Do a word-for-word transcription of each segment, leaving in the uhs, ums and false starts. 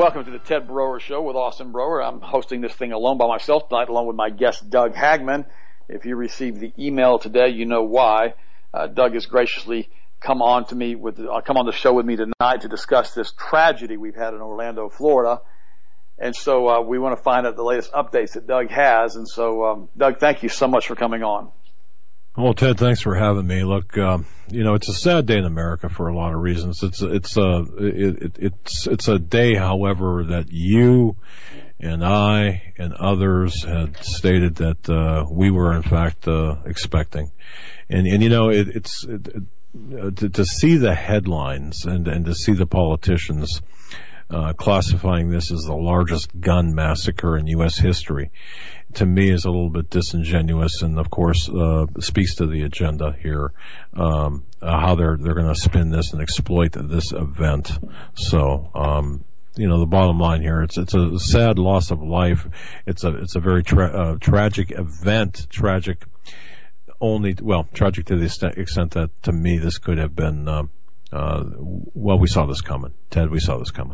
Welcome to the Ted Broer Show with Austin Broer. I'm hosting this thing alone by myself tonight, along with my guest, Doug Hagman. If you received the email today, you know why. Uh, Doug has graciously come on to me with, uh, come on the show with me tonight to discuss this tragedy we've had in Orlando, Florida. And so uh, we want to find out the latest updates that Doug has. And so, um, Doug, thank you so much for coming on. Well, Ted, thanks for having me. Look, um, you know, it's a sad day in America for a lot of reasons. It's it's a it, it, it's it's a day, however, that you and I and others had stated that uh, we were in fact uh, expecting, and and you know, it, it's it, it, to, to see the headlines and and to see the politicians uh, classifying this as the largest gun massacre in U S history, to me is a little bit disingenuous, and of course uh, speaks to the agenda here, um, uh, how they're they're going to spin this and exploit this event. So, um, you know, the bottom line here, it's it's a sad loss of life. It's a it's a very tra- uh, tragic event. Tragic, only well, tragic to the extent, extent that to me this could have been. Uh, uh, well, we saw this coming, Ted. We saw this coming.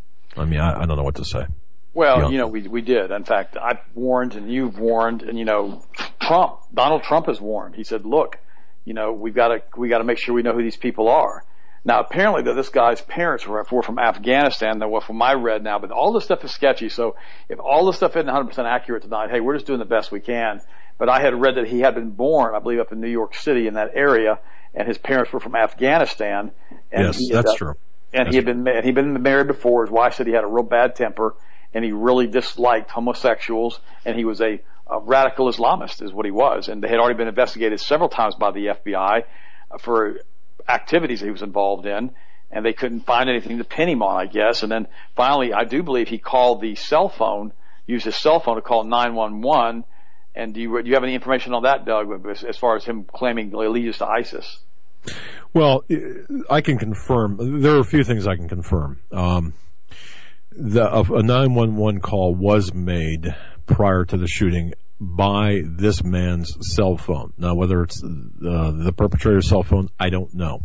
I mean, I, I don't know what to say. Well, yeah. you know, we we did. In fact, I've warned and you've warned, and you know, Trump, Donald Trump has warned. He said, "Look, you know, we've got to we got to make sure we know who these people are." Now, apparently, that this guy's parents were, were from Afghanistan. That well, from I read now, but all this stuff is sketchy. So, if all this stuff isn't one hundred percent accurate tonight, hey, we're just doing the best we can. But I had read that he had been born, I believe, up in New York City in that area, and his parents were from Afghanistan. And yes, he that's had, true. And that's he had been and he'd been married before. His wife said he had a real bad temper, and he really disliked homosexuals, and he was a, a radical Islamist is what he was. And they had already been investigated several times by the F B I for activities he was involved in, and they couldn't find anything to pin him on, I guess. And then finally, I do believe he called the cell phone, used his cell phone to call nine one one. And do you, do you have any information on that, Doug, as, as far as him claiming allegiance to ISIS? Well, I can confirm. There are a few things I can confirm. Um, The, a nine one one call was made prior to the shooting by this man's cell phone. Now, whether it's uh, the perpetrator's cell phone, I don't know.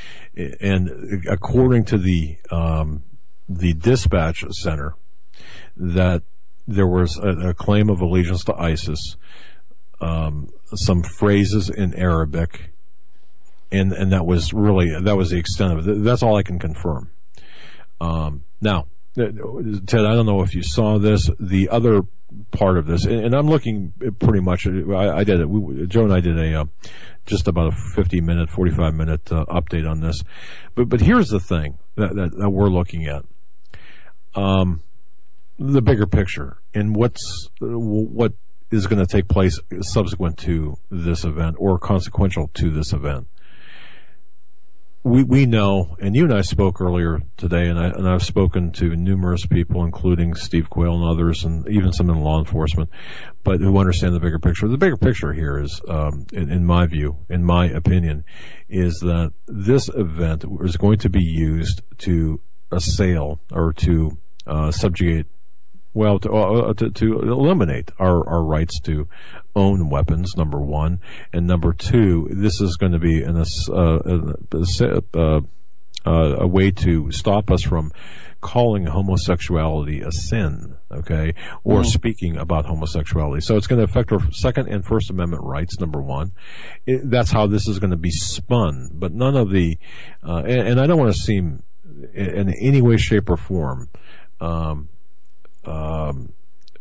And according to the um, the dispatch center, that there was a, a claim of allegiance to ISIS, um, some phrases in Arabic, and and that was really that was the extent of it. That's all I can confirm. Um, now. Ted, I don't know if you saw this. The other part of this, and, and I'm looking pretty much. I, I did it. We, Joe and I did a uh, just about a fifty minute, forty-five minute uh, update on this. But but here's the thing that that, that we're looking at: um, the bigger picture and what's what is going to take place subsequent to this event or consequential to this event. We we know, and you and I spoke earlier today, and, I, and I've spoken to numerous people, including Steve Quayle and others, and even some in law enforcement, but who understand the bigger picture. The bigger picture here is, um, in, in my view, in my opinion, is that this event is going to be used to assail or to uh, subjugate, well, to, uh, to, to eliminate our, our rights to own weapons, number one. And number two, this is going to be an, uh, uh, uh, a way to stop us from calling homosexuality a sin, okay, or mm. speaking about homosexuality. So it's going to affect our Second and First Amendment rights, number one. It, that's how this is going to be spun. But none of the, uh, and, and I don't want to seem in any way, shape, or form, um, Um,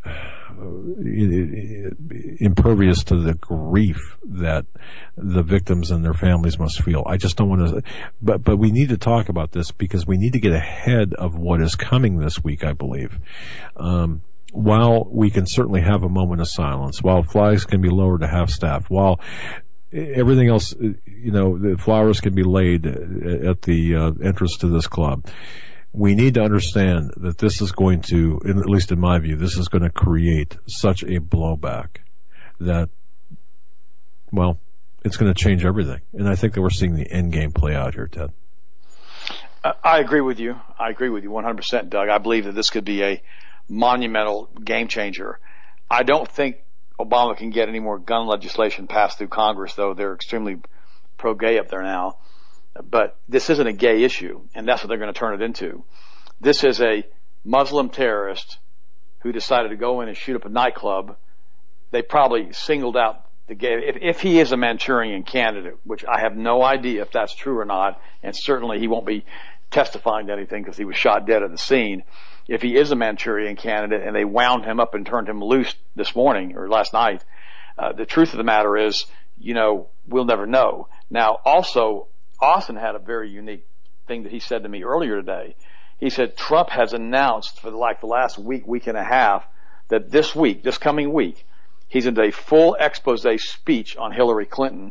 impervious to the grief that the victims and their families must feel. I just don't want to, but, but we need to talk about this because we need to get ahead of what is coming this week, I believe. Um, while we can certainly have a moment of silence, while flags can be lowered to half staff, while everything else, you know, the flowers can be laid at the uh, entrance to this club. We need to understand that this is going to, at least in my view, this is going to create such a blowback that, well, it's going to change everything. And I think that we're seeing the end game play out here, Ted. I agree with you. I agree with you one hundred percent, Doug. I believe that this could be a monumental game changer. I don't think Obama can get any more gun legislation passed through Congress, though. They're extremely pro-gay up there now. But this isn't a gay issue, and that's what they're going to turn it into. This is a Muslim terrorist who decided to go in and shoot up a nightclub, they probably singled out the gay. If, if he is a Manchurian candidate, which I have no idea if that's true or not, and certainly he won't be testifying to anything because he was shot dead at the scene. If he is a Manchurian candidate and they wound him up and turned him loose this morning or last night, uh, the truth of the matter is, you know, we'll never know. Now, also, Austin had a very unique thing that he said to me earlier today. He said Trump has announced for like the last week, week and a half, that this week, this coming week, he's into a full expose speech on Hillary Clinton.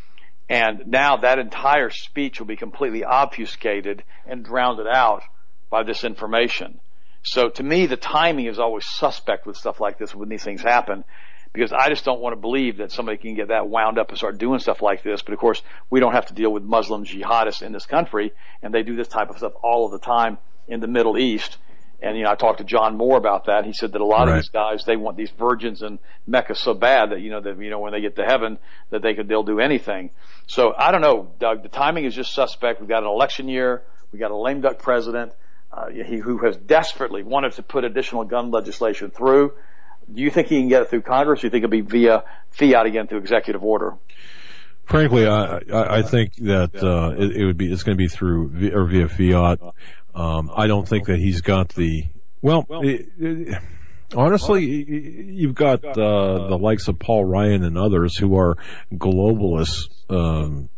And now that entire speech will be completely obfuscated and drowned out by this information. So to me, the timing is always suspect with stuff like this when these things happen, because I just don't want to believe that somebody can get that wound up and start doing stuff like this. But of course, we don't have to deal with Muslim jihadists in this country, and they do this type of stuff all of the time in the Middle East. And, you know, I talked to John Moore about that. He said that a lot right. of these guys, they want these virgins in Mecca so bad that, you know, that, you know, when they get to heaven, that they could, they'll do anything. So I don't know, Doug, the timing is just suspect. We've got an election year. We've got a lame duck president, uh, he, who has desperately wanted to put additional gun legislation through. Do you think he can get it through Congress, or do you think it'll be via fiat again through executive order? Frankly, I, I, I think that, uh, it, it would be, it's going to be through, or via fiat. Um, I don't think that he's got the, well, it, it, honestly, you've got, uh, the likes of Paul Ryan and others who are globalists, um,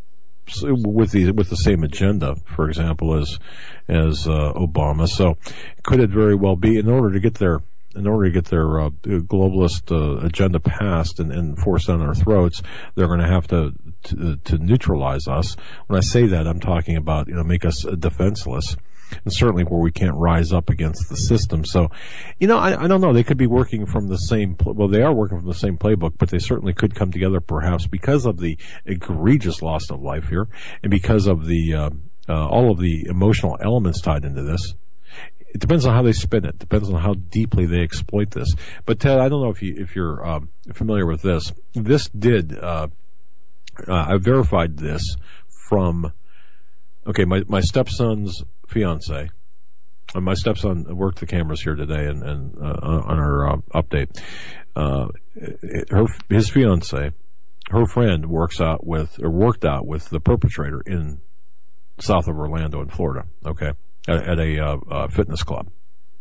with the, with the same agenda, for example, as, as, uh, Obama. So could it very well be, in order to get their, in order to get their, uh, globalist, uh, agenda passed and, and forced down our throats, they're going to have to, to, to neutralize us. When I say that, I'm talking about, you know, make us defenseless. And certainly where we can't rise up against the system. So, you know, I, I don't know. They could be working from the same, well, they are working from the same playbook, but they certainly could come together perhaps because of the egregious loss of life here and because of the, uh, uh, all of the emotional elements tied into this. It depends on how they spin it. It depends on how deeply they exploit this. But Ted, I don't know if you, if you're, um, familiar with this. This did, uh, uh, I verified this from, okay, my, my stepson's fiance, and my stepson worked the cameras here today and, and uh, on our uh, update. Uh, her, his fiance, her friend works out with, or worked out with the perpetrator in south of Orlando in Florida, okay, at, at a uh, uh, fitness club.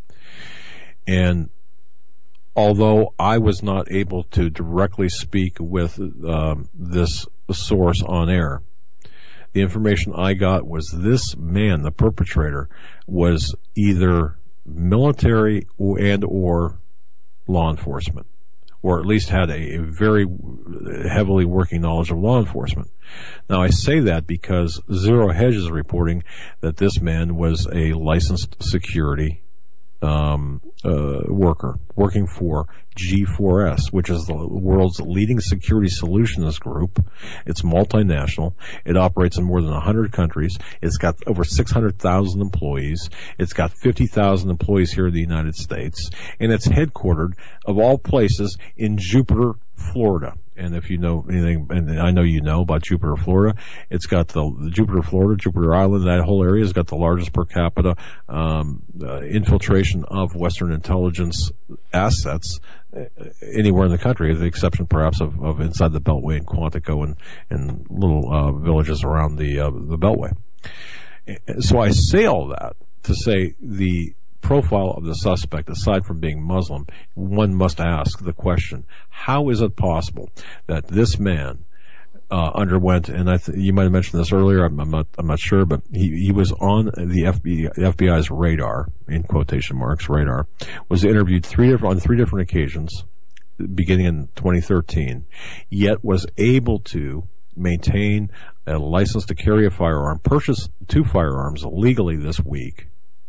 And although I was not able to directly speak with um, this source on air, the information I got was this man, the perpetrator, was either military or, and or law enforcement, or at least had a, a very heavily working knowledge of law enforcement. Now, I say that because Zero Hedge is reporting that this man was a licensed security um, uh, worker working for G four S, which is the world's leading security solutions group. It's multinational. It operates in more than one hundred countries. It's got over six hundred thousand employees. It's got fifty thousand employees here in the United States. And it's headquartered, of all places, in Jupiter, Florida. And if you know anything, and I know you know about Jupiter, Florida, it's got the, the Jupiter, Florida, Jupiter Island, that whole area has got the largest per capita um, uh, infiltration of Western intelligence assets uh, anywhere in the country, with the exception perhaps of, of inside the Beltway in Quantico and, and little uh, villages around the uh, the Beltway. So I say all that to say the profile of the suspect, aside from being Muslim, one must ask the question, how is it possible that this man uh, underwent, and I th- you might have mentioned this earlier, I'm, I'm not I'm not sure, but he, he was on the F B I, F B I's radar, in quotation marks, radar, was interviewed three different, on three different occasions, beginning in twenty thirteen, yet was able to maintain a license to carry a firearm, purchase two firearms legally this week,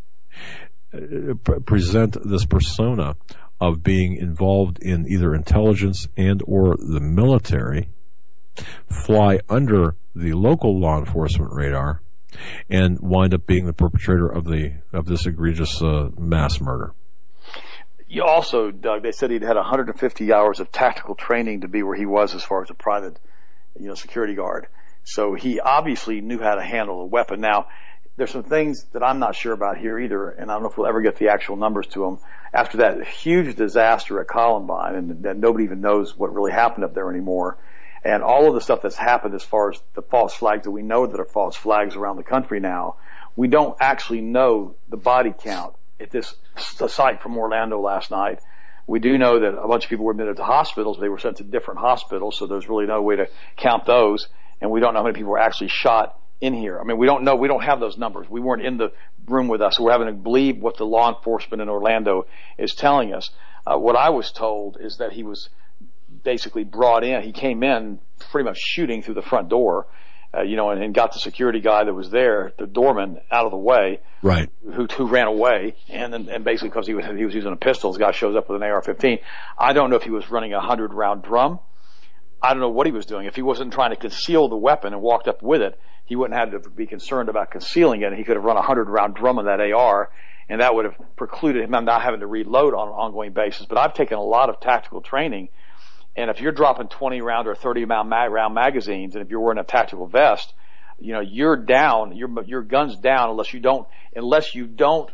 present this persona of being involved in either intelligence and or the military, fly under the local law enforcement radar, and wind up being the perpetrator of the of this egregious uh, mass murder. You also, Doug, they said he'd had one hundred fifty hours of tactical training to be where he was as far as a private, you know, security guard. So he obviously knew how to handle a weapon. Now, there's some things that I'm not sure about here either, and I don't know if we'll ever get the actual numbers to them. After that huge disaster at Columbine, and that nobody even knows what really happened up there anymore, and all of the stuff that's happened as far as the false flags that we know that are false flags around the country now, we don't actually know the body count at this site from Orlando last night. We do know that a bunch of people were admitted to hospitals. They were sent to different hospitals, so there's really no way to count those. And we don't know how many people were actually shot in here. I mean, we don't know. We don't have those numbers. We weren't in the room with us. So we're having to believe what the law enforcement in Orlando is telling us. Uh, what I was told is that he was basically brought in. He came in pretty much shooting through the front door, uh, you know, and, and got the security guy that was there, the doorman, out of the way. Right. Who, who ran away. And and, and basically because he was, he was using a pistol, the guy shows up with an A R fifteen. I don't know if he was running a hundred round drum. I don't know what he was doing. If he wasn't trying to conceal the weapon and walked up with it, he wouldn't have to be concerned about concealing it. He could have run a hundred round drum on that A R, and that would have precluded him not having to reload on an ongoing basis. But I've taken a lot of tactical training, and if you're dropping twenty round or thirty round magazines, and if you're wearing a tactical vest, you know, you're down, your your gun's down unless you don't unless you don't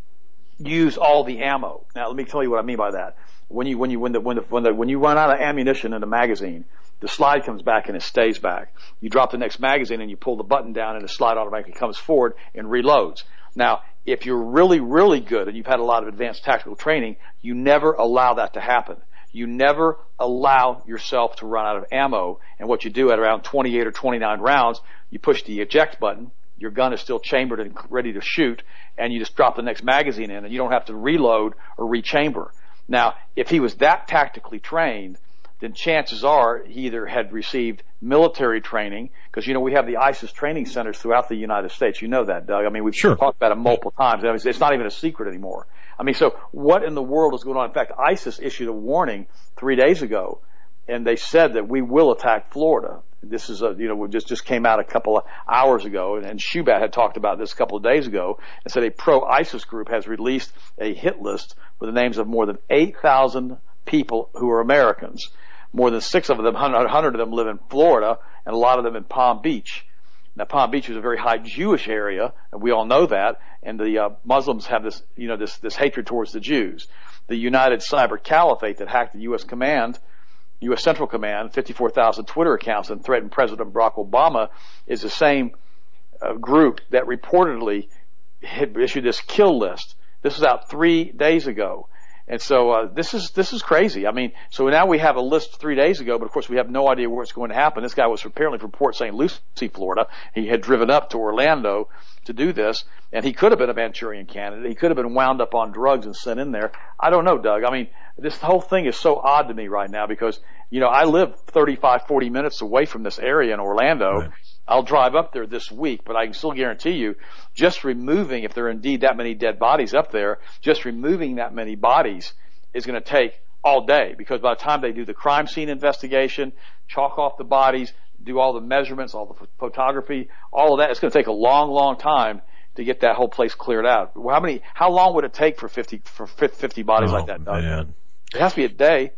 use all the ammo. Now, let me tell you what I mean by that. When you when you when the when the when the when you run out of ammunition in the magazine, the slide comes back and it stays back. You drop the next magazine and you pull the button down and the slide automatically comes forward and reloads. Now, if you're really, really good and you've had a lot of advanced tactical training, you never allow that to happen. You never allow yourself to run out of ammo. And what you do at around twenty-eight or twenty-nine rounds, you push the eject button. Your gun is still chambered and ready to shoot, and you just drop the next magazine in, and you don't have to reload or rechamber. Now, if he was that tactically trained, then chances are he either had received military training, because, you know, we have the ISIS training centers throughout the United States. You know that, Doug. I mean, we've sure. talked about it multiple times. It's not even a secret anymore. I mean, so what in the world is going on? In fact, ISIS issued a warning three days ago, and they said that we will attack Florida. This is a, you know, we just, just came out a couple of hours ago, and, and Shubat had talked about this a couple of days ago, and said a pro-ISIS group has released a hit list with the names of more than eight thousand people who are Americans. More than six of them, one hundred of them live in Florida, and a lot of them in Palm Beach. Now, Palm Beach is a very high Jewish area, and we all know that, and the uh, Muslims have this, you know, this, this hatred towards the Jews. The United Cyber Caliphate that hacked the U S command, U S Central Command, fifty-four thousand Twitter accounts, and threatened President Barack Obama, is the same uh, group that reportedly had issued this kill list. This was out three days ago. And so uh, this is this is crazy. I mean, so now we have a list three days ago, but of course we have no idea where it's going to happen. This guy was apparently from Port Saint Lucie, Florida. He had driven up to Orlando to do this, and he could have been a Manchurian candidate. He could have been wound up on drugs and sent in there. I don't know, Doug. I mean, this whole thing is so odd to me right now because, you know, I live thirty-five, forty minutes away from this area in Orlando. Right. I'll drive up there this week, but I can still guarantee you, just removing, if there are indeed that many dead bodies up there, just removing that many bodies is going to take all day, because by the time they do the crime scene investigation, chalk off the bodies, do all the measurements, all the photography, all of that, it's going to take a long, long time to get that whole place cleared out. How many? How long would it take for fifty for fifty bodies oh, like that? Doug? Man. It has to be a day.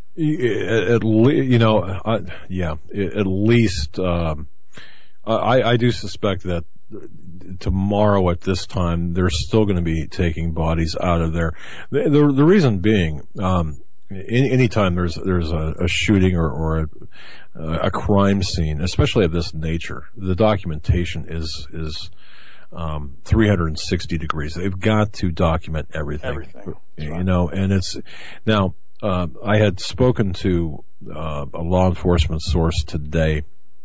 At least, you know, uh, yeah, at least. Um, I, I do suspect that tomorrow at this time they're still going to be taking bodies out of there. The the, the reason being, um, any anytime there's there's a, a shooting or, or a, a crime scene, especially of this nature, the documentation is is um, three hundred sixty degrees. They've got to document everything. Everything, you right. know, and it's now. Uh, I had spoken to uh, a law enforcement source today.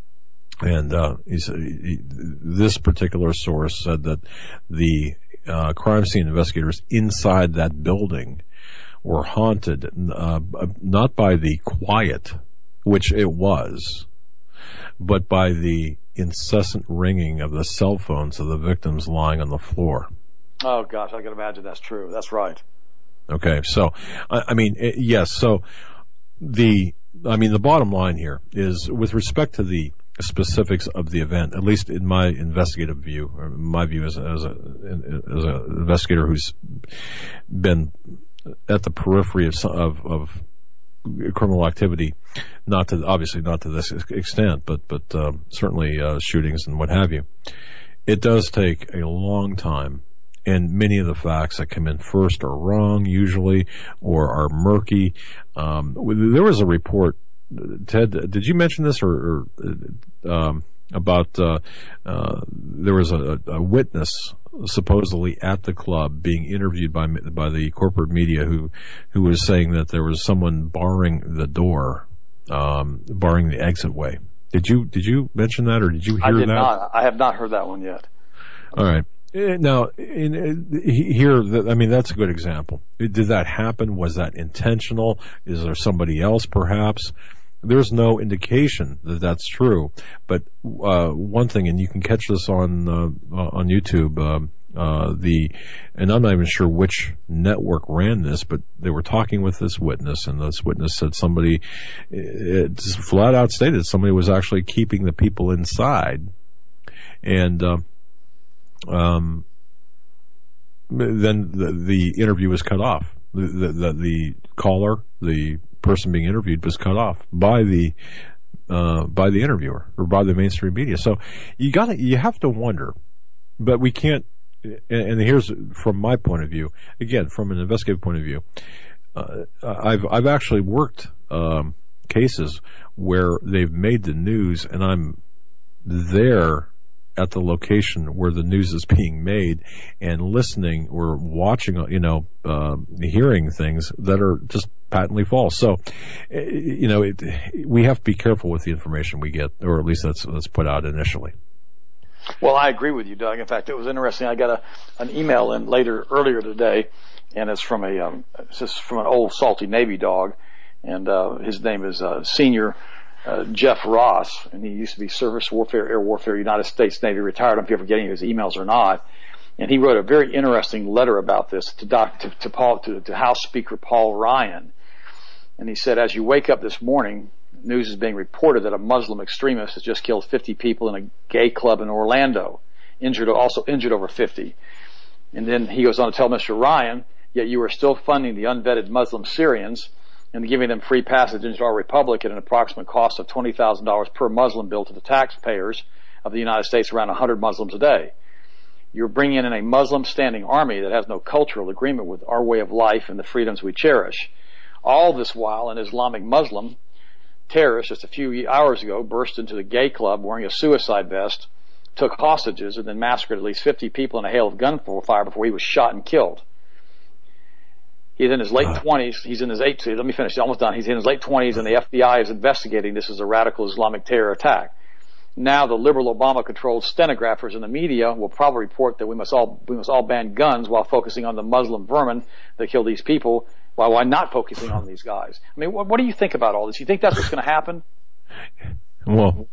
And uh, he said, he, this particular source said that the uh, crime scene investigators inside that building were haunted, uh, not by the quiet, which it was, but by the incessant ringing of the cell phones of the victims lying on the floor. Oh, gosh, I can imagine that's true. That's right. Okay, so, I, I mean, it, yes, so the, I mean, the bottom line here is, with respect to the specifics of the event, at least in my investigative view, or my view as a, as a, as an investigator who's been at the periphery of, of, of criminal activity, not to, obviously not to this extent, but, but, um, certainly, uh, shootings and what have you, it does take a long time. And many of the facts that come in first are wrong, usually, or are murky. Um, there was a report, Ted, did you mention this, or, or um, about uh, uh, there was a, a witness supposedly at the club being interviewed by by the corporate media who who was saying that there was someone barring the door, um, barring the exit way. Did you did you mention that, or did you hear that? I did that? not. I have not heard that one yet. All right. Now, in, in, here, I mean, that's a good example. Did that happen? Was that intentional? Is there somebody else, perhaps? There's no indication that that's true. But uh, one thing, and you can catch this on uh, on YouTube. Uh, uh, the and I'm not even sure which network ran this, but they were talking with this witness, and this witness said somebody, it flat out stated somebody was actually keeping the people inside, and. Uh, Um, then the, the interview was cut off. The, the, the, the caller, the person being interviewed, was cut off by the, uh, by the interviewer or by the mainstream media. So you gotta, you have to wonder, but we can't, and, and here's from my point of view, again, from an investigative point of view, uh, I've, I've actually worked, um, cases where they've made the news and I'm there at the location where the news is being made and listening or watching, you know, uh, hearing things that are just patently false. So, you know, it, we have to be careful with the information we get, or at least that's, that's put out initially. Well, I agree with you, Doug. In fact, it was interesting. I got a, an email in later, earlier today, and it's from a, um, it's just from an old salty Navy dog, and, uh, his name is, uh, Senior Uh, Jeff Ross, and he used to be Surface Warfare, Air Warfare, United States Navy, retired. I don't know if you're ever getting his emails or not. And he wrote a very interesting letter about this to Doc, to, to Paul, to, to House Speaker Paul Ryan. And he said, as you wake up this morning, news is being reported that a Muslim extremist has just killed fifty people in a gay club in Orlando, injured, also injured over fifty. And then he goes on to tell Mister Ryan, yet you are still funding the unvetted Muslim Syrians and giving them free passage into our republic at an approximate cost of twenty thousand dollars per Muslim bill to the taxpayers of the United States, around one hundred Muslims a day. You're bringing in a Muslim standing army that has no cultural agreement with our way of life and the freedoms we cherish. All this while an Islamic Muslim terrorist just a few hours ago burst into the gay club wearing a suicide vest, took hostages, and then massacred at least fifty people in a hail of gunfire before he was shot and killed. He's in his late twenties. He's in his eight. Let me finish. He's almost done. He's in his late twenties, and the F B I is investigating this as a radical Islamic terror attack. Now, the liberal Obama-controlled stenographers in the media will probably report that we must all we must all ban guns while focusing on the Muslim vermin that kill these people. While why not focusing on these guys? I mean, what, what do you think about all this? You think that's what's going to happen? Well,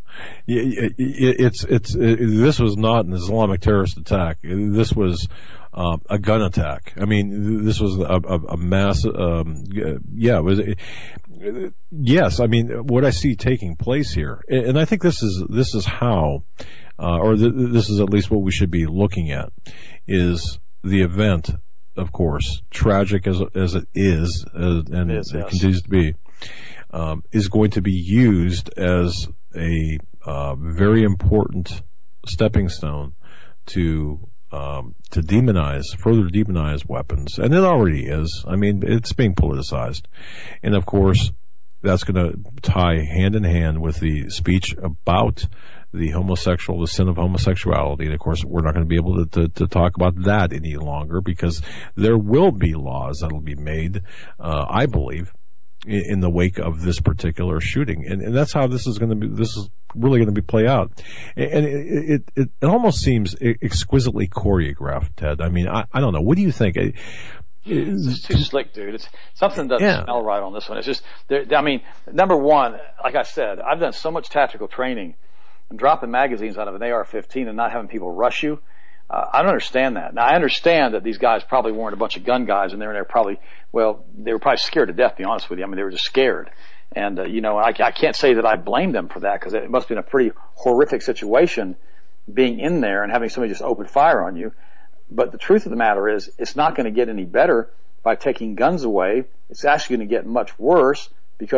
it's it's it, this was not an Islamic terrorist attack. This was uh, a gun attack. I mean, this was a, a, a mass. Um, yeah, it was. It, yes, I mean, what I see taking place here, and I think this is this is how, uh, or th- this is at least what we should be looking at, is the event. Of course, tragic as as it is, uh, and it, is, it yes. continues to be, um, is going to be used as a uh, very important stepping stone to um, to demonize, further demonize weapons, and it already is. I mean, it's being politicized, and of course, that's going to tie hand in hand with the speech about the homosexual, the sin of homosexuality. And of course, we're not going to be able to, to, to talk about that any longer, because there will be laws that will be made, uh, I believe, in, in the wake of this particular shooting. And, and that's how this is going to be, this is really going to be play out. And it, it, it, it almost seems exquisitely choreographed, Ted. I mean, I, I don't know. What do you think? It, It's just too slick, dude. It's something doesn't yeah. smell right on this one. It's just, I mean, number one, like I said, I've done so much tactical training. And dropping magazines out of an A R fifteen and not having people rush you, uh, I don't understand that. Now, I understand that these guys probably weren't a bunch of gun guys, and they're, they're probably, well, they were probably scared to death, to be honest with you. I mean, they were just scared. And, uh, you know, I, I can't say that I blame them for that, because it must have been a pretty horrific situation being in there and having somebody just open fire on you. But the truth of the matter is, it's not going to get any better by taking guns away. It's actually going to get much worse, because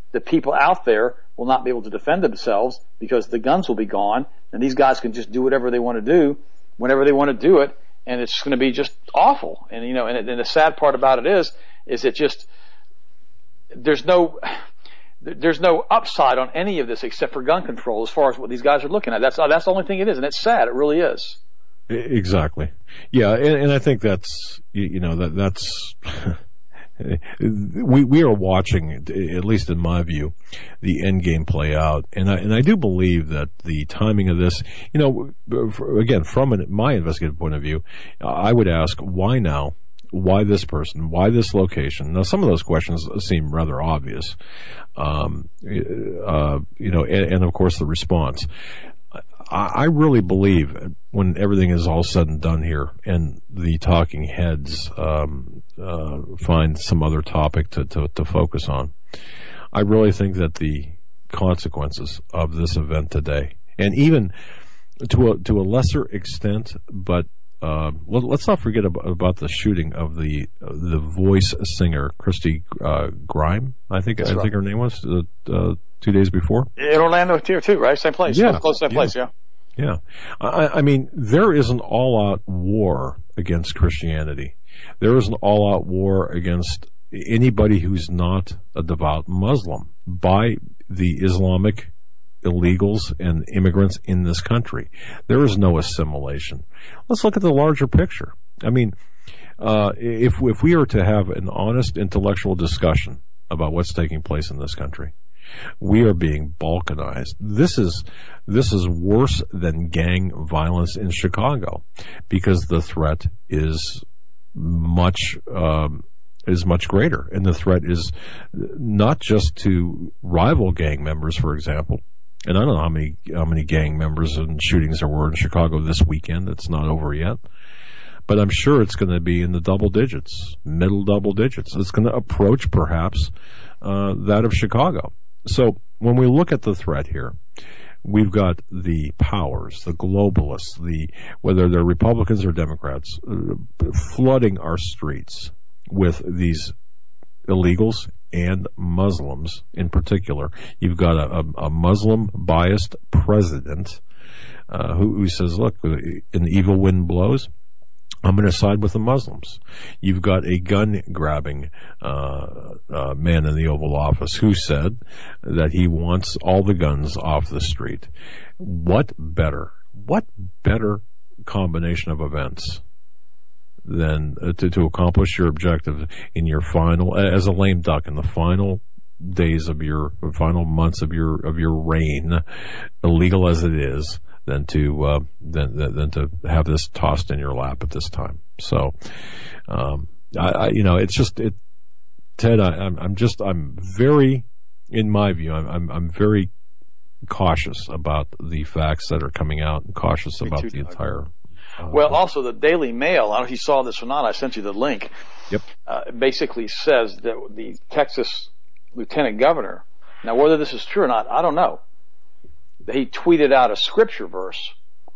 the people out there will not be able to defend themselves because the guns will be gone, and these guys can just do whatever they want to do whenever they want to do it, and it's going to be just awful. And you know, and, and the sad part about it is, is it just there's no there's no upside on any of this except for gun control as far as what these guys are looking at. That's that's the only thing it is, and it's sad. It really is. Exactly. Yeah, and, and I think that's you know that that's. We we are watching, at least in my view, the end game play out, and I and I do believe that the timing of this, you know, again from an, my investigative point of view, I would ask why now, why this person, why this location. Now, some of those questions seem rather obvious, um, uh, you know, and, and of course the response. I really believe when everything is all said and done here and the talking heads um, uh, find some other topic to, to, to focus on, I really think that the consequences of this event today, and even to a, to a lesser extent, but uh, let, let's not forget about, about the shooting of the uh, the voice singer Christy uh, Grime, I think That's I right. think her name was uh, uh, two days before. In Orlando here too, right? Same place. Yeah, close to same yeah. place. Yeah. Yeah. I, I mean, there is an all-out war against Christianity. There is an all-out war against anybody who's not a devout Muslim by the Islamic illegals and immigrants in this country. There is no assimilation. Let's look at the larger picture. I mean, uh, if, if we are to have an honest intellectual discussion about what's taking place in this country, we are being balkanized. This is this is worse than gang violence in Chicago, because the threat is much um, is much greater, and the threat is not just to rival gang members, for example. And I don't know how many how many gang members and shootings there were in Chicago this weekend. It's not over yet. But I'm sure it's going to be in the double digits, middle double digits. It's going to approach perhaps uh, that of Chicago. So when we look at the threat here, we've got the powers, the globalists, the whether they're Republicans or Democrats, uh, flooding our streets with these illegals and Muslims in particular. You've got a, a, a Muslim-biased president uh, who, who says, look, an evil wind blows, I'm going to side with the Muslims. You've got a gun-grabbing uh, uh, man in the Oval Office who said that he wants all the guns off the street. What better, what better combination of events than uh, to, to accomplish your objective in your final, as a lame duck, in the final days of your, final months of your of your reign, illegal as it is, than to uh, than, than to have this tossed in your lap at this time. So, um, I, I you know, it's just it, Ted. I, I'm I'm just I'm very, in my view, I'm I'm, I'm very cautious about the facts that are coming out, and cautious about the entire. Uh, well, also the Daily Mail. I don't know if you saw this or not. I sent you the link. Yep. Uh, it basically says that the Texas lieutenant governor. Now, whether this is true or not, I don't know. He tweeted out a scripture verse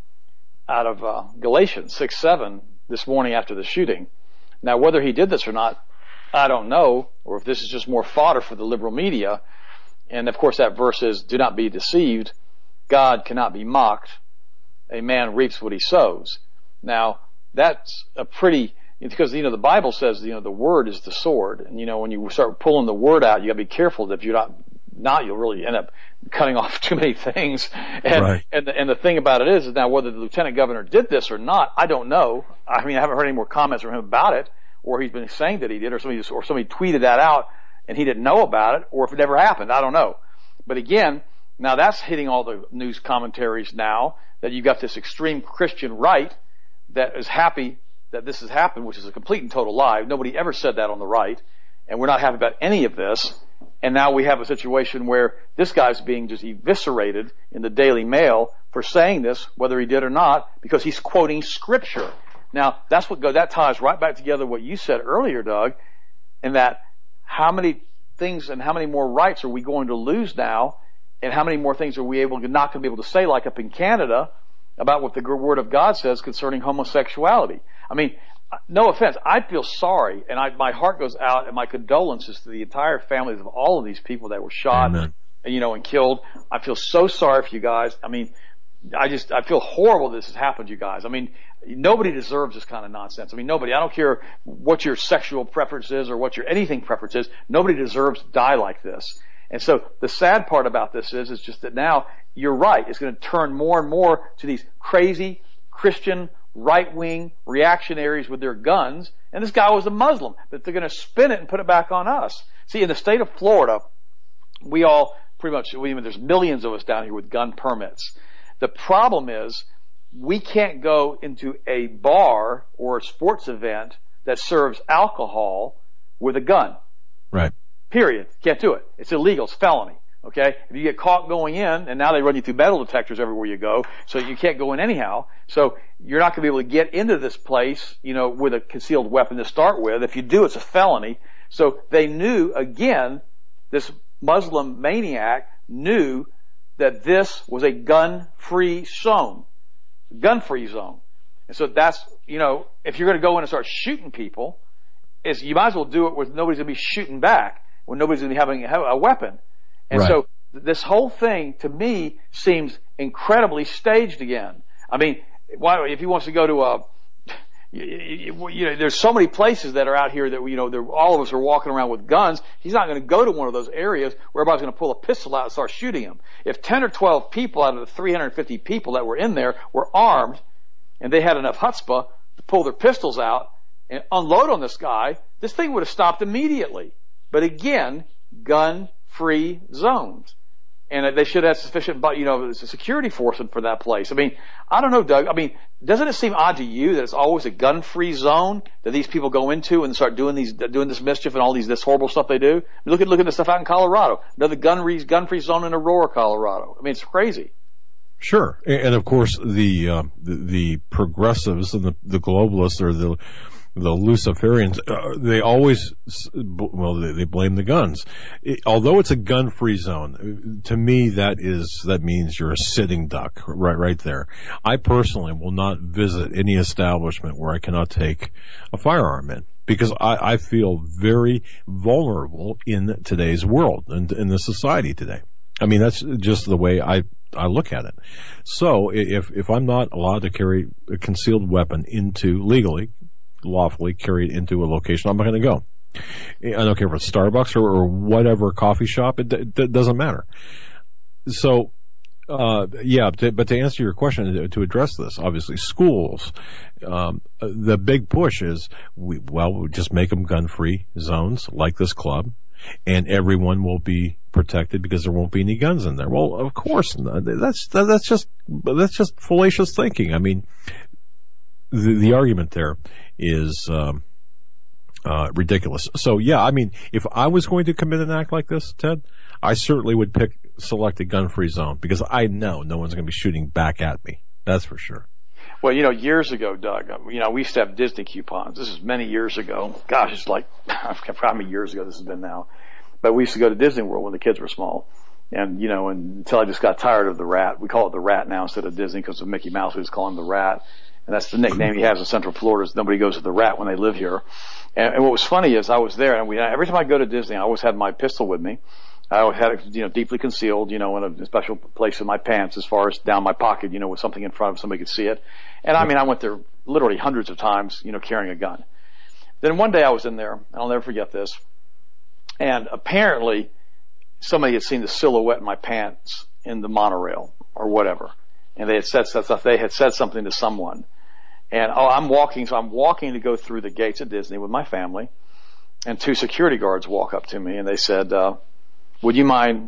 out of uh, Galatians six seven this morning after the shooting. Now, whether he did this or not, I don't know, or if this is just more fodder for the liberal media. And, of course, that verse is, do not be deceived. God cannot be mocked. A man reaps what he sows. Now, that's a pretty, because, you know, the Bible says, you know, the word is the sword. And, you know, when you start pulling the word out, you got to be careful that if you're not, not, you'll really end up cutting off too many things. And, right. and, the, and the thing about it is, is now whether the lieutenant governor did this or not, I don't know. I mean, I haven't heard any more comments from him about it, or he's been saying that he did, or somebody, or somebody tweeted that out and he didn't know about it, or if it never happened. I don't know. But again, now that's hitting all the news commentaries now, that you've got this extreme Christian right that is happy that this has happened, which is a complete and total lie. Nobody ever said that on the right, and we're not happy about any of this. And now we have a situation where this guy's being just eviscerated in the Daily Mail for saying this, whether he did or not, because he's quoting Scripture. Now, that's what go, that ties right back together what you said earlier, Doug, in that how many things and how many more rights are we going to lose now, and how many more things are we able not going to be able to say, like up in Canada, about what the Word of God says concerning homosexuality. I mean, no offense, I feel sorry, and I, my heart goes out, and my condolences to the entire families of all of these people that were shot, Amen. you know, and killed. I feel so sorry for you guys. I mean, I just, I feel horrible this has happened to you guys. I mean, nobody deserves this kind of nonsense. I mean, nobody, I don't care what your sexual preference is or what your anything preference is, nobody deserves to die like this. And so the sad part about this is, is just that now, you're right, it's going to turn more and more to these crazy Christian right-wing reactionaries with their guns, and this guy was a Muslim, but they're going to spin it and put it back on us. See, in the state of Florida, we all pretty much, we, there's millions of us down here with gun permits. The problem is, we can't go into a bar or a sports event that serves alcohol with a gun. Right. Period. Can't do it. It's illegal. It's felony. Okay? If you get caught going in, and now they run you through metal detectors everywhere you go, so you can't go in anyhow. So you're not going to be able to get into this place, you know, with a concealed weapon to start with. If you do, it's a felony. So they knew, again, this Muslim maniac knew that this was a gun-free zone. Gun-free zone. And so that's, you know, if you're going to go in and start shooting people, is you might as well do it where nobody's going to be shooting back, when nobody's going to be having a weapon. And right. so this whole thing, to me, seems incredibly staged again. I mean, why, if he wants to go to a, you, you know, there's so many places that are out here that, you know, all of us are walking around with guns. He's not going to go to one of those areas where everybody's going to pull a pistol out and start shooting him. If ten or twelve people out of the three hundred fifty people that were in there were armed, and they had enough chutzpah to pull their pistols out and unload on this guy, this thing would have stopped immediately. But again, gun-free zones. And they should have sufficient, you know, security force for that place. I mean, I don't know, Doug. I mean, doesn't it seem odd to you that it's always a gun-free zone that these people go into and start doing these, doing this mischief and all these, this horrible stuff they do? Look at, look at the stuff out in Colorado. Another gun-free, gun-free zone in Aurora, Colorado. I mean, it's crazy. Sure. And of course, the, uh, the, the progressives and the, the globalists or the, the Luciferians, uh, they always, well, they, they blame the guns. It, although it's a gun-free zone, to me that is, that means you're a sitting duck, right, right there. I personally will not visit any establishment where I cannot take a firearm in, because I, I feel very vulnerable in today's world and in the society today. I mean, that's just the way I, I look at it. So if, if I'm not allowed to carry a concealed weapon into legally, lawfully carry it into a location, I'm not going to go. I don't care if it's Starbucks or, or whatever coffee shop, it, it, it doesn't matter. So, uh, yeah, to, but to answer your question, to, to address this, obviously schools, um, the big push is, we, well, we just make them gun-free zones like this club, and everyone will be protected because there won't be any guns in there. Well, of course, that's, that's just, that's just fallacious thinking. I mean, the, the argument there is, um, uh, ridiculous. So yeah, I mean, if I was going to commit an act like this, Ted, I certainly would pick, select a gun-free zone, because I know no one's going to be shooting back at me. That's for sure. Well, you know, years ago, Doug, you know, we used to have Disney coupons. This is many years ago. Gosh, it's like, I forget how many years ago this has been now. But we used to go to Disney World when the kids were small. And, you know, until I just got tired of the rat. We call it the Rat now instead of Disney, because of Mickey Mouse, we just call him the Rat. And that's the nickname he has in Central Florida, is nobody goes to the Rat when they live here. And, and what was funny is I was there, and we, every time I go to Disney, I always had my pistol with me. I always had it, you know, deeply concealed, you know, in a special place in my pants, as far as down my pocket, you know, with something in front of somebody could see it. And I mean, I went there literally hundreds of times, you know, carrying a gun. Then one day I was in there, and I'll never forget this. And apparently somebody had seen the silhouette in my pants in the monorail or whatever. And they had said stuff, they had said something to someone. And oh, I'm walking, so I'm walking to go through the gates of Disney with my family. And two security guards walk up to me and they said, uh, would you mind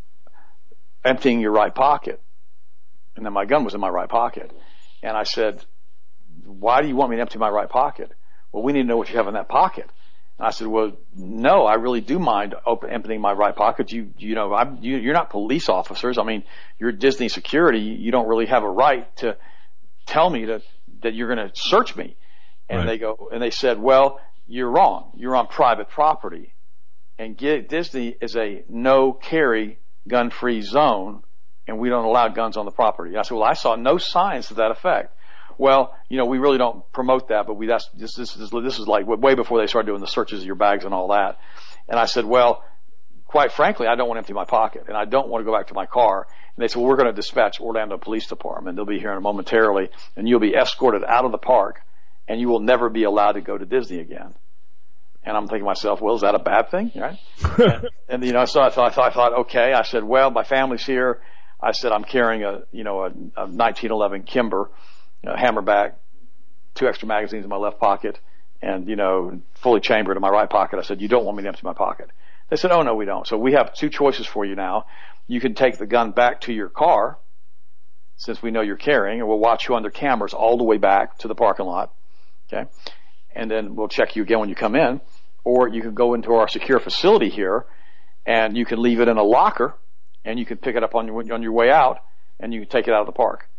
emptying your right pocket? And then my gun was in my right pocket. And I said, why do you want me to empty my right pocket? Well, we need to know what you have in that pocket. And I said, well, no, I really do mind open, emptying my right pocket. You, you know, I'm, you, you're not police officers. I mean, you're Disney security. You don't really have a right to tell me to, that you're going to search me. And right. they go, and they said, well, you're wrong. You're on private property. And get, Disney is a no carry gun free zone, and we don't allow guns on the property. And I said, well, I saw no signs to that effect. well, you know, we really don't promote that, but we, that's, this, this is, this is like way before they started doing the searches of your bags and all that. And I said, well, quite frankly, I don't want to empty my pocket, and I don't want to go back to my car. And they said, well, we're going to dispatch Orlando Police Department. They'll be here momentarily, and you'll be escorted out of the park, and you will never be allowed to go to Disney again. And I'm thinking to myself, well, is that a bad thing, right? and, and, you know, so I thought, I thought, I thought, okay. I said, well, my family's here. I said, I'm carrying a, you know, a, a nineteen eleven Kimber, a Hammerback, two extra magazines in my left pocket, and, you know, fully chambered in my right pocket. I said, you don't want me to empty my pocket. They said, oh, no, we don't. So we have two choices for you now. You can take the gun back to your car, since we know you're carrying, and we'll watch you under cameras all the way back to the parking lot. Okay? And then we'll check you again when you come in. Or you can go into our secure facility here, and you can leave it in a locker, and you can pick it up on your, on your way out, and you can take it out of the park.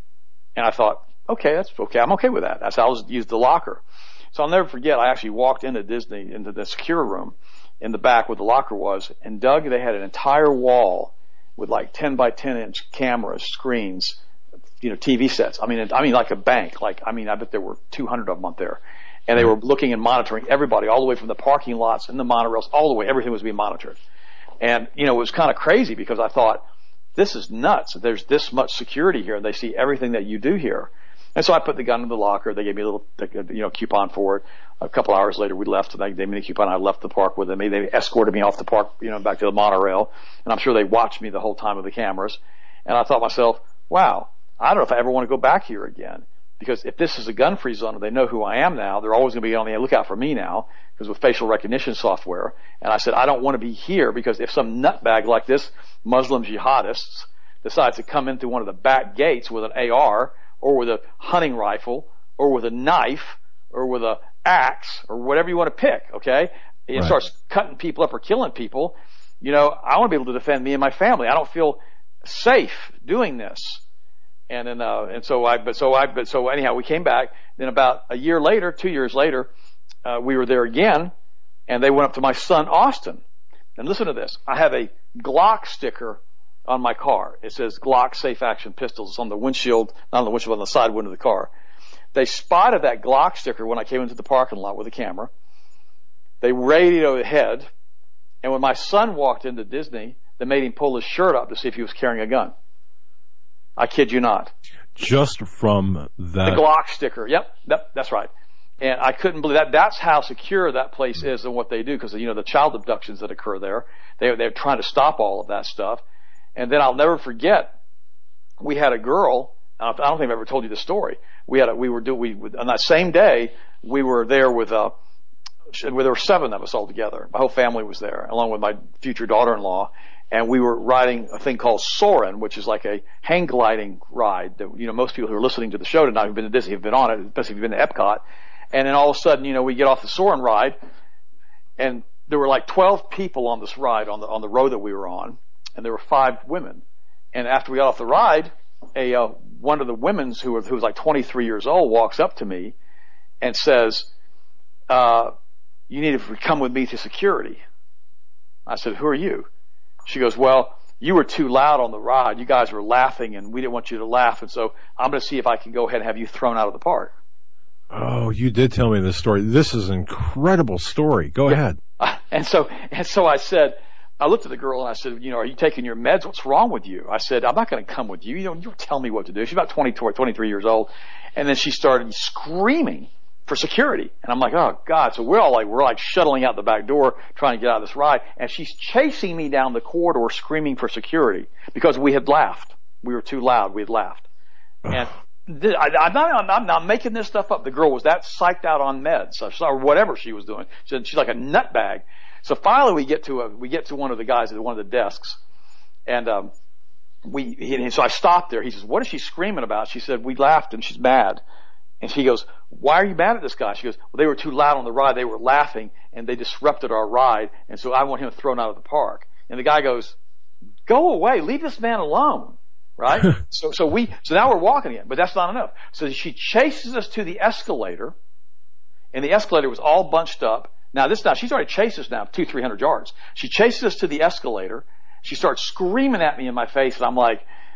And I thought, okay, that's okay. I'm okay with that. That's how I'll just use the locker. So I'll never forget, I actually walked into Disney, into the secure room in the back where the locker was, and Doug, they had an entire wall with like ten by ten inch cameras, screens, you know, T V sets. I mean, I mean like a bank. Like, I mean, I bet there were two hundred of them up there. And they were looking and monitoring everybody all the way from the parking lots and the monorails, all the way. Everything was being monitored. And, you know, it was kind of crazy because I thought, this is nuts. There's this much security here, and they see everything that you do here. And so I put the gun in the locker. They gave me a little, you know, coupon for it. A couple hours later, we left, and they gave me the coupon. I left the park with them. They escorted me off the park, you know, back to the monorail. And I'm sure they watched me the whole time with the cameras. And I thought to myself, wow, I don't know if I ever want to go back here again. Because if this is a gun-free zone and they know who I am now, they're always going to be on the lookout for me now, because with facial recognition software. And I said, I don't want to be here, because if some nutbag like this, Muslim jihadists, decides to come into one of the back gates with an A R, or with a hunting rifle, or with a knife, or with a axe, or whatever you want to pick, okay? And right. starts cutting people up or killing people, you know, I want to be able to defend me and my family. I don't feel safe doing this. And then, uh, and so I, but so I, but so anyhow, we came back. Then about a year later, two years later, uh, we were there again, and they went up to my son, Austin. And listen to this. I have a Glock sticker on my car. It says Glock Safe Action Pistols. It's on the windshield, not on the windshield, on the side window of the car. They spotted that Glock sticker when I came into the parking lot with a camera. They radioed ahead, and when my son walked into Disney, they made him pull his shirt up to see if he was carrying a gun. I kid you not. Just from that. The Glock sticker. Yep. Yep. That's right. And I couldn't believe that. That's how secure that place is and what they do, because, you know, the child abductions that occur there. They, they're trying to stop all of that stuff. And then I'll never forget, we had a girl, I don't think I've ever told you the story. We had a, we were do, we, on that same day, we were there with, uh, there were seven of us all together. My whole family was there, along with my future daughter-in-law. And we were riding a thing called Soarin', which is like a hang gliding ride that, you know, most people who are listening to the show tonight who've been to Disney have been on it, especially if you've been to Epcot. And then all of a sudden, you know, we get off the Soarin' ride, and there were like twelve people on this ride on the, on the road that we were on, and there were five women. And after we got off the ride, a, uh, one of the women's who, were, who was like twenty-three years old walks up to me and says, uh, you need to come with me to security. I said, who are you? She goes, well, you were too loud on the ride. You guys were laughing, and we didn't want you to laugh, and so I'm going to see if I can go ahead and have you thrown out of the park. Oh, you did tell me this story. This is an incredible story. Go yeah. ahead. And so, and so I said, I looked at the girl and I said, you know, are you taking your meds? What's wrong with you? I said, I'm not going to come with you. You don't, you don't tell me what to do. She's about twenty, twenty-three years old. And then she started screaming for security. And I'm like, oh God. So we're all like, we're like shuttling out the back door trying to get out of this ride. And she's chasing me down the corridor screaming for security because we had laughed. We were too loud. We had laughed. And th- I, I'm, not, I'm not making this stuff up. The girl was that psyched out on meds or whatever she was doing. She, she's like a nutbag. So finally we get to a, we get to one of the guys at one of the desks. And, um, we, he, so I stopped there. He says, what is she screaming about? She said, we laughed and she's mad. And she goes, why are you mad at this guy? She goes, well, they were too loud on the ride. They were laughing, and they disrupted our ride, and so I want him thrown out of the park. And the guy goes, go away. Leave this man alone. Right? so, so we, so now we're walking again, but that's not enough. So she chases us to the escalator, and the escalator was all bunched up. Now this now, she's already chased us now two, three hundred yards. She chases us to the escalator. She starts screaming at me in my face, and I'm like,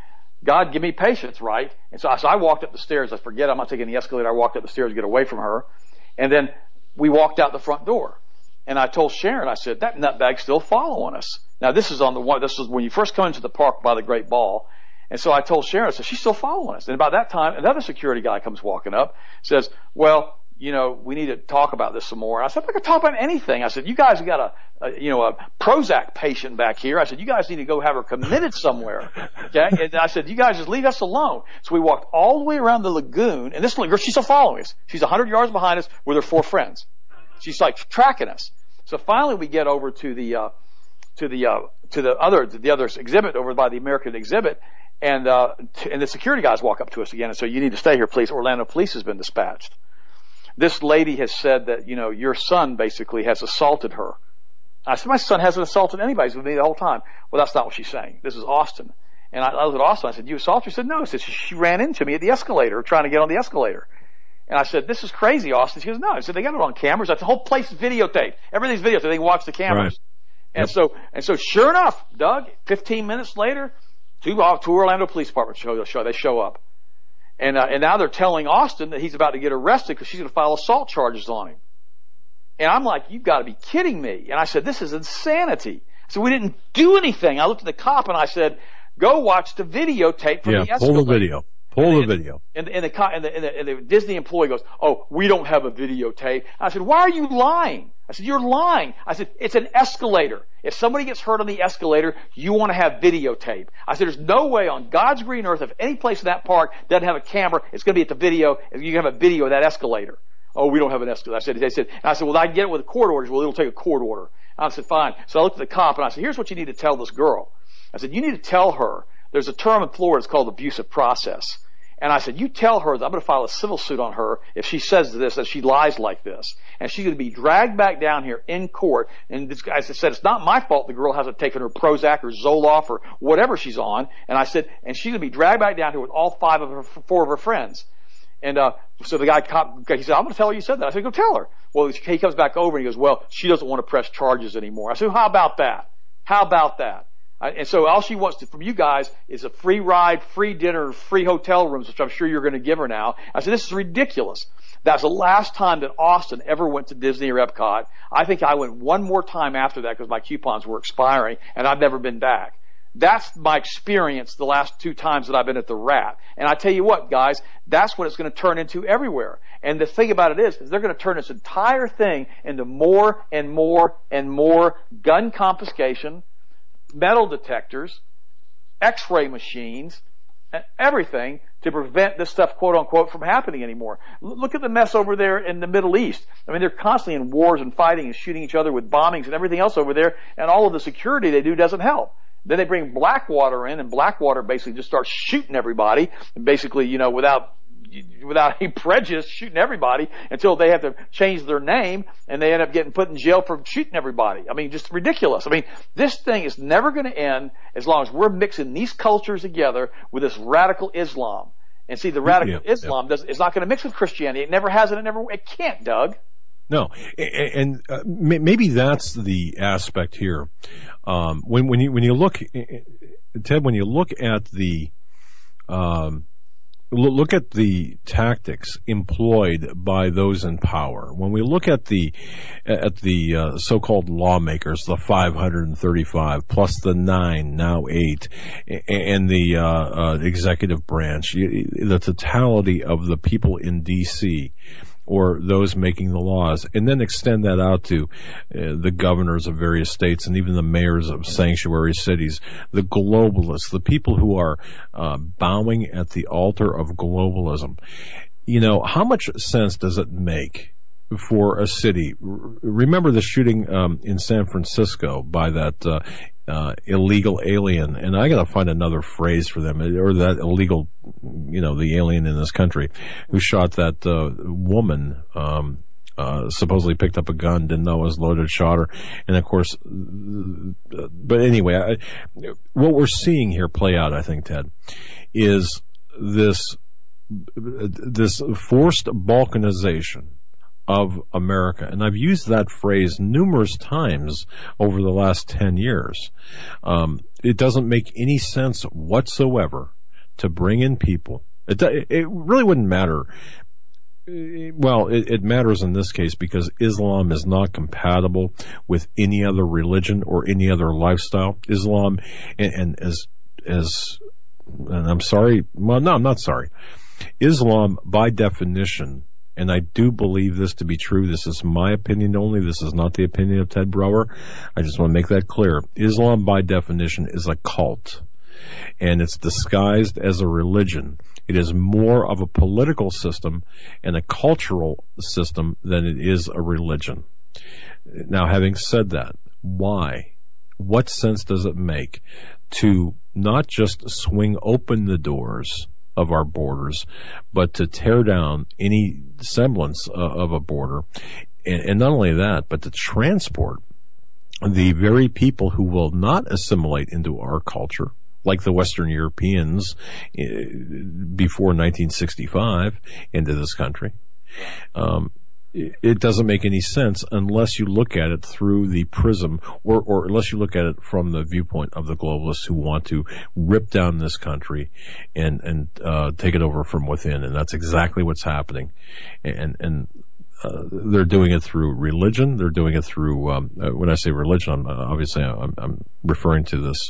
God, give me patience, right? And so I, so I walked up the stairs. I forget, I'm not taking the escalator. I walked up the stairs to get away from her. And then we walked out the front door. And I told Sharon, I said, that nutbag's still following us. Now this is on the one, this is when you first come into the park by the Great Ball. And so I told Sharon, I said, she's still following us. And about that time, another security guy comes walking up, says, well, you know, we need to talk about this some more. And I said, I could talk about anything. I said, you guys have got a, a, you know, a Prozac patient back here. I said, you guys need to go have her committed somewhere. Okay. And I said, you guys just leave us alone. So we walked all the way around the lagoon, and this little girl, she's still following us. She's a hundred yards behind us with her four friends. She's like tracking us. So finally we get over to the, uh, to the, uh, to the other, the other exhibit over by the American exhibit. And, uh, t- and the security guys walk up to us again and say, you need to stay here, please. Orlando police has been dispatched. This lady has said that, you know, your son basically has assaulted her. I said, my son hasn't assaulted anybody. He's with me the whole time. Well, that's not what she's saying. This is Austin. And I, I was at Austin. I said, you assaulted her? She said, no. I said, she, she ran into me at the escalator trying to get on the escalator. And I said, this is crazy, Austin. She goes, no. I said, they got it on cameras. That's the whole place is videotaped. Everything's videotaped. They can watch the cameras. Right. And yep. so, and so sure enough, Doug, fifteen minutes later, two, two Orlando Police Department show, show, they show up. And, uh, and now they're telling Austin that he's about to get arrested because she's going to file assault charges on him. And I'm like, you've got to be kidding me. And I said, this is insanity. So we didn't do anything. I looked at the cop and I said, go watch the videotape from yeah, the escalator. Pull the video. Pull and, the video. And, and, the, and, the, and, the, and the Disney employee goes, oh, we don't have a videotape. I said, why are you lying? I said, you're lying. I said, it's an escalator. If somebody gets hurt on the escalator, you want to have videotape. I said, there's no way on God's green earth, if any place in that park doesn't have a camera, it's going to be at the video, you can have a video of that escalator. Oh, we don't have an escalator. I said, they said, and I said, well, I can get it with a court order. Well, it'll take a court order. And I said, fine. So I looked at the cop and I said, here's what you need to tell this girl. I said, you need to tell her, there's a term in Florida, it's called abusive process. And I said, you tell her that I'm going to file a civil suit on her if she says this, that she lies like this. And she's going to be dragged back down here in court. And this guy said, it's not my fault the girl hasn't taken her Prozac or Zoloft or whatever she's on. And I said, and she's going to be dragged back down here with all five of her, four of her friends. And, uh, so the guy, cop, he said, I'm going to tell her you said that. I said, go tell her. Well, he comes back over and he goes, well, she doesn't want to press charges anymore. I said, how about that? How about that? And so all she wants to, from you guys is a free ride, free dinner, free hotel rooms, which I'm sure you're going to give her now. I said, this is ridiculous. That's the last time that Austin ever went to Disney or Epcot. I think I went one more time after that because my coupons were expiring and I've never been back. That's my experience the last two times that I've been at the Rat. And I tell you what, guys, that's what it's going to turn into everywhere. And the thing about it is, is they're going to turn this entire thing into more and more and more gun confiscation, metal detectors, x-ray machines, and everything to prevent this stuff, quote unquote, from happening anymore. L- look at the mess over there in the Middle East. I mean, they're constantly in wars and fighting and shooting each other with bombings and everything else over there, and all of the security they do doesn't help. Then they bring Blackwater in, and Blackwater basically just starts shooting everybody, and basically, you know, without without any prejudice, shooting everybody until they have to change their name and they end up getting put in jail for shooting everybody. I mean, just ridiculous. I mean, this thing is never going to end as long as we're mixing these cultures together with this radical Islam. And see, the radical yeah, Islam yeah. does, is not going to mix with Christianity. It never has, and it never, it can't, Doug. No, and uh, maybe that's the aspect here. Um, when when you when you look, Ted, when you look at the um, look at the tactics employed by those in power. When we look at the at the uh, so-called lawmakers, the five hundred thirty-five plus the nine, now eight, and the uh, uh, executive branch, the totality of the people in D C or those making the laws, and then extend that out to uh, the governors of various states and even the mayors of sanctuary cities, the globalists, the people who are uh, bowing at the altar of globalism. You know, how much sense does it make for a city? Remember the shooting um, in San Francisco by that uh, uh, illegal alien, and I got to find another phrase for them, or that illegal, you know, the alien in this country who shot that uh, woman. Um, uh, supposedly picked up a gun, didn't know it was loaded, shot her, and of course. But anyway, I, what we're seeing here play out, I think, Ted, is this this forced balkanization of America. And I've used that phrase numerous times over the last ten years. Um, it doesn't make any sense whatsoever to bring in people. It, it really wouldn't matter. Well, it, it matters in this case because Islam is not compatible with any other religion or any other lifestyle. Islam, and, and as, as, and I'm sorry, well, no, I'm not sorry. Islam, by definition, and I do believe this to be true, this is my opinion only, this is not the opinion of Ted Brower, I just want to make that clear. Islam, by definition, is a cult, and it's disguised as a religion. It is more of a political system and a cultural system than it is a religion. Now, having said that, why? What sense does it make to not just swing open the doors of our borders, but to tear down any semblance uh, of a border? And, and not only that, but to transport the very people who will not assimilate into our culture, like the Western Europeans before nineteen sixty-five, into this country. Um, it doesn't make any sense unless you look at it through the prism, or, or unless you look at it from the viewpoint of the globalists who want to rip down this country and and uh, take it over from within. And that's exactly what's happening. And and uh, they're doing it through religion. They're doing it through um, uh, when I say religion, I'm, uh, obviously I'm, I'm referring to this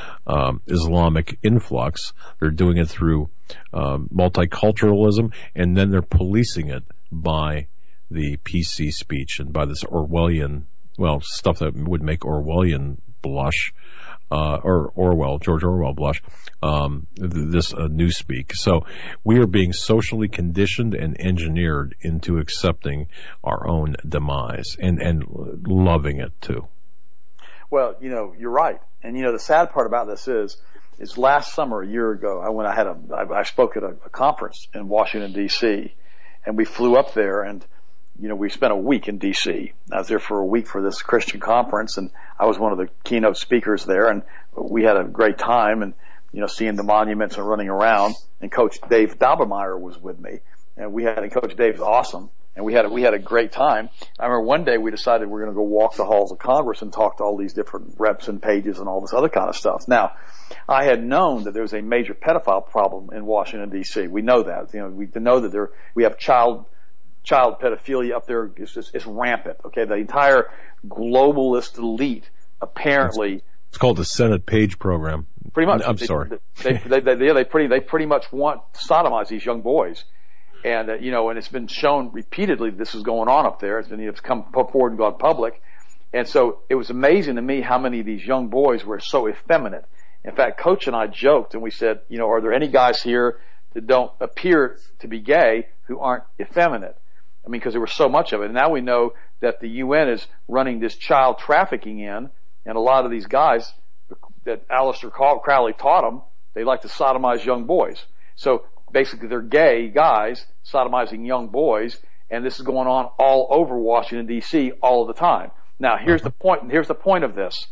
um, Islamic influx. They're doing it through um, multiculturalism, and then they're policing it by the P C speech and by this Orwellian, well, stuff that would make Orwellian blush, uh, or Orwell, George Orwell blush, um, this uh, newspeak. So we are being socially conditioned and engineered into accepting our own demise and, and loving it too. Well, you know, you're right. And, you know, the sad part about this is, is last summer, a year ago, I, when I had a, I, I spoke at a, a conference in Washington, D C, and we flew up there, and, you know, we spent a week in D C. I was there for a week for this Christian conference, and I was one of the keynote speakers there, and we had a great time, and, you know, seeing the monuments and running around, and Coach Dave Daubermeyer was with me, and we had, and Coach Dave's awesome, and we had a, we had a great time. I remember one day we decided we were going to go walk the halls of Congress and talk to all these different reps and pages and all this other kind of stuff. Now, I had known that there was a major pedophile problem in Washington, D C. We know that. You know, we know that there, we have child, child pedophilia up there. It's just, it's rampant. Okay. The entire globalist elite apparently. It's called the Senate Page program. Pretty much. I'm they, sorry. They, they, they, they, they pretty, they pretty much want to sodomize these young boys. And, uh, you know, and it's been shown repeatedly this is going on up there. It's been, it's come forward and gone public. And so it was amazing to me how many of these young boys were so effeminate. In fact, Coach and I joked and we said, you know, are there any guys here that don't appear to be gay who aren't effeminate? I mean, because there was so much of it. And now we know that the U N is running this child trafficking in, and a lot of these guys that Aleister Crowley taught them, they like to sodomize young boys. So basically they're gay guys sodomizing young boys, and this is going on all over Washington, D C all of the time. Now, here's the point, and here's the point of this.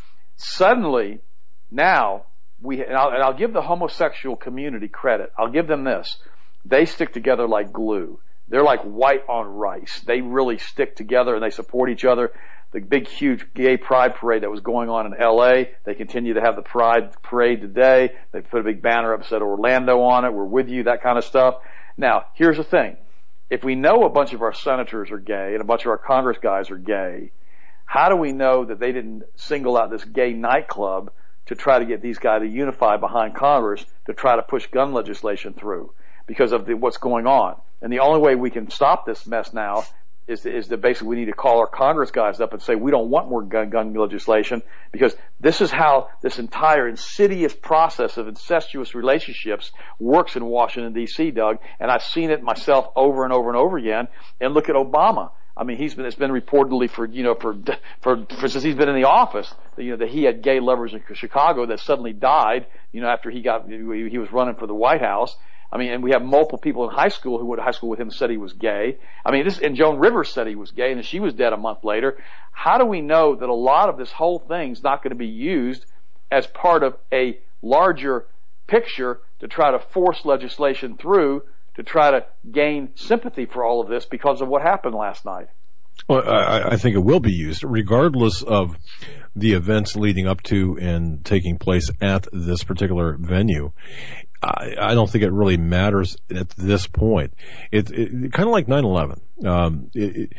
Suddenly, now, we, and I'll, and I'll give the homosexual community credit. I'll give them this. They stick together like glue. They're like white on rice. They really stick together and they support each other. The big, huge gay pride parade that was going on in L A, they continue to have the pride parade today. They put a big banner up that said Orlando on it. We're with you, that kind of stuff. Now, here's the thing. If we know a bunch of our senators are gay and a bunch of our Congress guys are gay, how do we know that they didn't single out this gay nightclub to try to get these guys to unify behind Congress to try to push gun legislation through because of the, what's going on? And the only way we can stop this mess now is, is that basically we need to call our Congress guys up and say we don't want more gun, gun legislation, because this is how this entire insidious process of incestuous relationships works in Washington, D C, Doug. And I've seen it myself over and over and over again. And look at Obama. I mean, he's been, it's been reportedly for, you know, for, for, for since he's been in the office, you know, that he had gay lovers in Chicago that suddenly died, you know, after he got, he was running for the White House. I mean, and we have multiple people in high school who went to high school with him said he was gay. I mean, this, and Joan Rivers said he was gay, and she was dead a month later. How do we know that a lot of this whole thing's not going to be used as part of a larger picture to try to force legislation through to try to gain sympathy for all of this because of what happened last night? Well, I, I think it will be used, regardless of the events leading up to and taking place at this particular venue. I, I don't think it really matters at this point. It, it kind of like nine eleven. Um, it, it,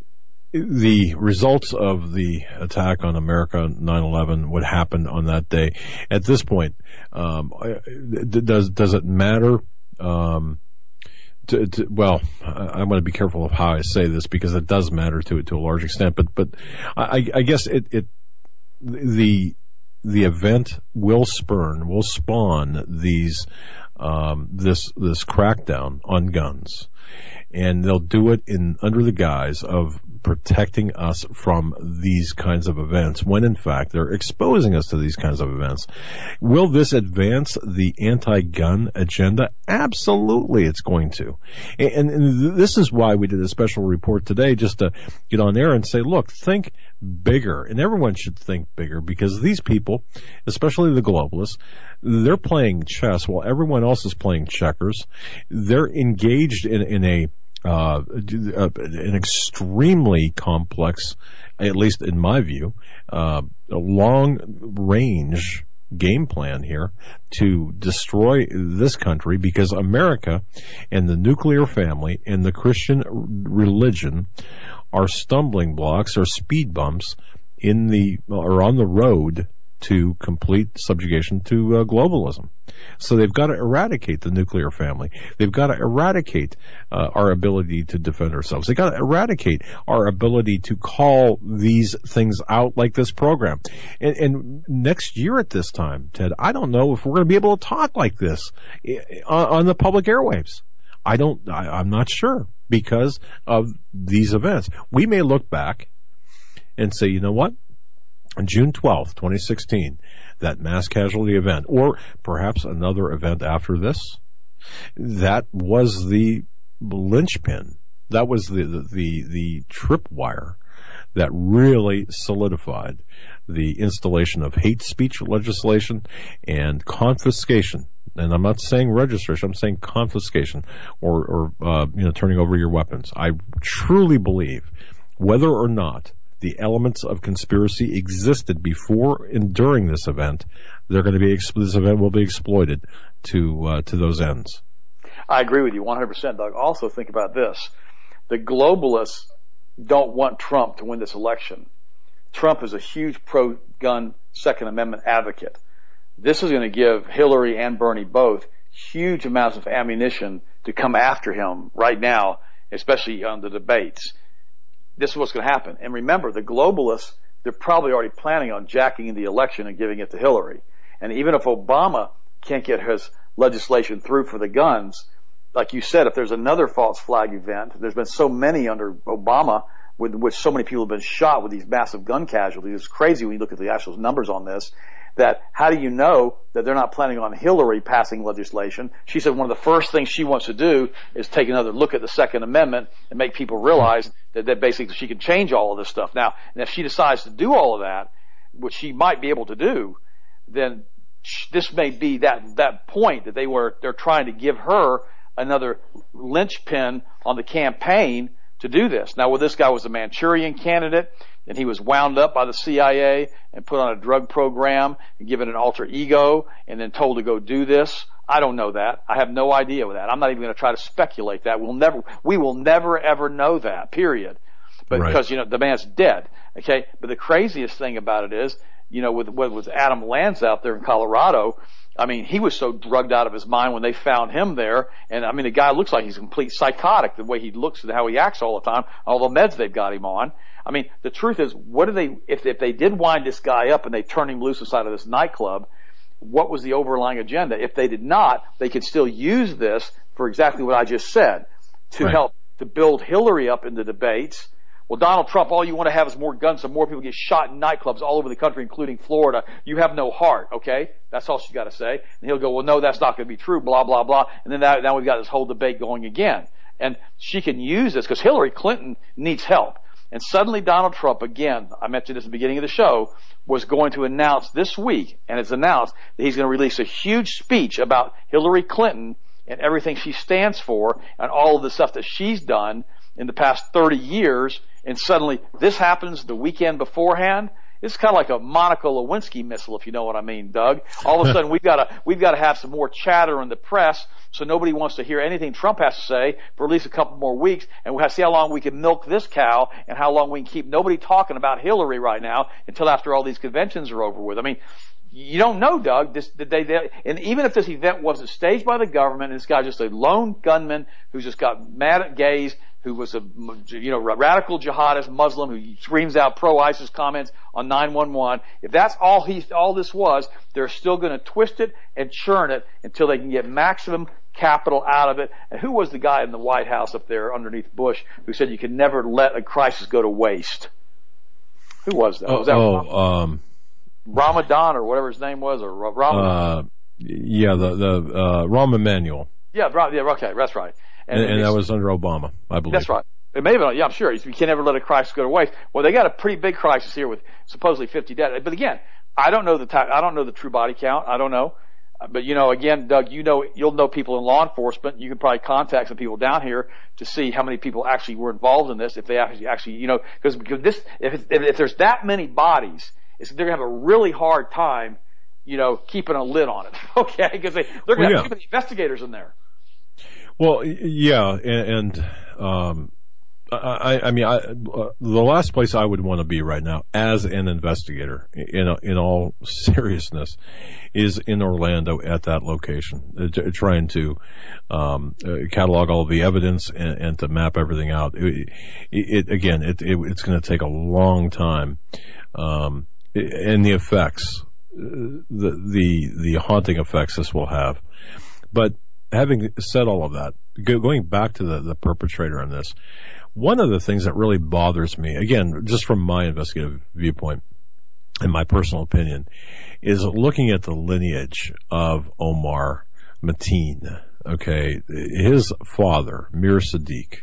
the results of the attack on America, nine eleven, what happened on that day. At this point, um, does does it matter? Um, to, to, well, I'm going to be careful of how I say this because it does matter to to a large extent. But but I, I guess it, it the the event will spurn will spawn these um, this this crackdown on guns, and they'll do it in under the guise of protecting us from these kinds of events when in fact they're exposing us to these kinds of events. Will this advance the anti-gun agenda? Absolutely it's going to. And, and this is why we did a special report today, just to get on air and say, look, think bigger. And everyone should think bigger because these people, especially the globalists, they're playing chess while everyone else is playing checkers. They're engaged in, in a Uh, an extremely complex, at least in my view, uh, a long-range game plan here to destroy this country because America and the nuclear family and the Christian religion are stumbling blocks or speed bumps in the or on the road to complete subjugation to uh, globalism. So they've got to eradicate the nuclear family. They've got to eradicate uh, our ability to defend ourselves. They've got to eradicate our ability to call these things out like this program. And, and next year at this time, Ted, I don't know if we're going to be able to talk like this on, on the public airwaves. I don't, I, I'm not sure because of these events. We may look back and say, you know what? On June twelfth, twenty sixteen, that mass casualty event, or perhaps another event after this, that was the linchpin. That was the, the, the, the tripwire that really solidified the installation of hate speech legislation and confiscation. And I'm not saying registration, I'm saying confiscation or, or uh, you know, turning over your weapons. I truly believe whether or not the elements of conspiracy existed before and during this event, they're going to be, this event will be exploited to, uh, to those ends. I agree with you one hundred percent, Doug. Also think about this. The globalists don't want Trump to win this election. Trump is a huge pro-gun Second Amendment advocate. This is going to give Hillary and Bernie both huge amounts of ammunition to come after him right now, especially on the debates. This is what's going to happen. And remember, the globalists, they're probably already planning on jacking the election and giving it to Hillary. And even if Obama can't get his legislation through for the guns, like you said, if there's another false flag event, there's been so many under Obama with which so many people have been shot with these massive gun casualties. It's crazy when you look at the actual numbers on this. That how do you know that they're not planning on Hillary passing legislation? She said one of the first things she wants to do is take another look at the Second Amendment and make people realize that, that basically she can change all of this stuff. Now, and if she decides to do all of that, which she might be able to do, then this may be that, that point that they were, they're trying to give her another linchpin on the campaign to do this. Now, well, this guy was a Manchurian candidate, and he was wound up by the C I A and put on a drug program and given an alter ego and then told to go do this. I don't know that. I have no idea with that. I'm not even going to try to speculate that. We'll never, we will never ever know that, period. But right. Because, you know, the man's dead. Okay. But the craziest thing about it is, you know, with, with Adam Lanza out there in Colorado, I mean, he was so drugged out of his mind when they found him there. And I mean, the guy looks like he's a complete psychotic, the way he looks and how he acts all the time, all the meds they've got him on. I mean, the truth is, what do they, if, if they did wind this guy up and they turned him loose inside of this nightclub, what was the overlying agenda? If they did not, they could still use this for exactly what I just said, to right. help to build Hillary up in the debates. Well, Donald Trump, all you want to have is more guns so more people get shot in nightclubs all over the country, including Florida. You have no heart, okay? That's all she's got to say. And he'll go, well, no, that's not going to be true, blah, blah, blah. And then that, now we've got this whole debate going again. And she can use this because Hillary Clinton needs help. And suddenly Donald Trump, again, I mentioned this at the beginning of the show, was going to announce this week, and it's announced that he's going to release a huge speech about Hillary Clinton and everything she stands for and all of the stuff that she's done in the past thirty years. And suddenly this happens the weekend beforehand, this is kind of like a Monica Lewinsky missile, if you know what I mean, Doug. All of a sudden, we've got to we've got to have some more chatter in the press, so nobody wants to hear anything Trump has to say for at least a couple more weeks, and we'll have to see how long we can milk this cow and how long we can keep nobody talking about Hillary right now until after all these conventions are over with. I mean, you don't know, Doug. This, they, they, and even if this event wasn't staged by the government, and this guy's just a lone gunman who's just got mad at gays, who was a, you know, radical jihadist Muslim who screams out pro-ISIS comments on nine one one. If that's all he, all this was, they're still going to twist it and churn it until they can get maximum capital out of it. And who was the guy in the White House up there underneath Bush who said you can never let a crisis go to waste? Who was that? Oh, was that oh Ram- um, Ramadan or whatever his name was, or Ramadan? Uh, yeah, the the uh, Rahm Emanuel. Yeah, yeah, okay, that's right. And, and, and that was under Obama, I believe. That's right. It may have been, yeah, I'm sure. You can never let a crisis go to waste. Well, they got a pretty big crisis here with supposedly fifty dead. But again, I don't know the t- I don't know the true body count. I don't know. But you know, again, Doug, you know, you'll know people in law enforcement. You can probably contact some people down here to see how many people actually were involved in this. If they actually, actually, you know, because because this, if it's, if, if there's that many bodies, it's, they're gonna have a really hard time, you know, keeping a lid on it. Okay, because they they're gonna well, have yeah. too many investigators in there. Well, yeah, and, and um, I, I mean, I, uh, the last place I would want to be right now as an investigator, in in all seriousness, is in Orlando at that location, uh, trying to um, uh, catalog all of the evidence and, and to map everything out. It, it again, it, it, it's going to take a long time, um, and the effects, the the the haunting effects this will have, but. Having said all of that, going back to the, the perpetrator on this, one of the things that really bothers me, again, just from my investigative viewpoint and my personal opinion, is looking at the lineage of Omar Mateen. Okay, his father, Mir Sadiq.